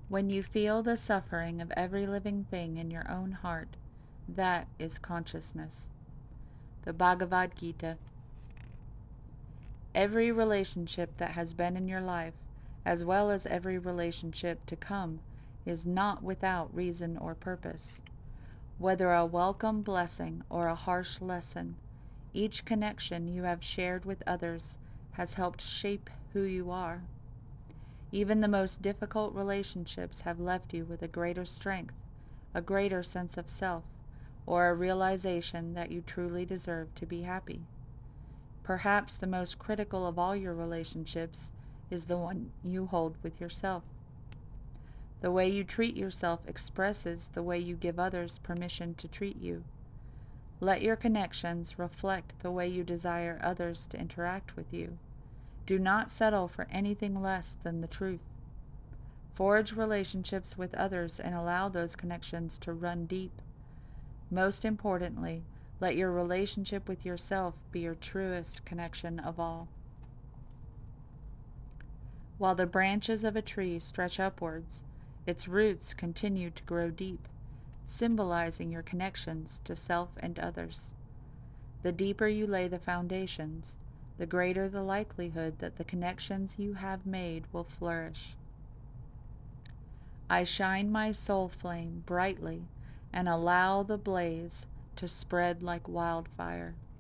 When you feel the suffering of every living thing in your own heart, that is consciousness. The Bhagavad Gita. Every relationship that has been in your life, as well as every relationship to come, is not without reason or purpose. Whether a welcome blessing or a harsh lesson, each connection you have shared with others has helped shape who you are. Even the most difficult relationships have left you with a greater strength, a greater sense of self, or a realization that you truly deserve to be happy. Perhaps the most critical of all your relationships is the one you hold with yourself. The way you treat yourself expresses the way you give others permission to treat you. Let your connections reflect the way you desire others to interact with you. Do not settle for anything less than the truth. Forge relationships with others and allow those connections to run deep. Most importantly, let your relationship with yourself be your truest connection of all. While the branches of a tree stretch upwards, its roots continue to grow deep, symbolizing your connections to self and others. The deeper you lay the foundations, the greater the likelihood that the connections you have made will flourish. I shine my soul flame brightly and allow the blaze to spread like wildfire.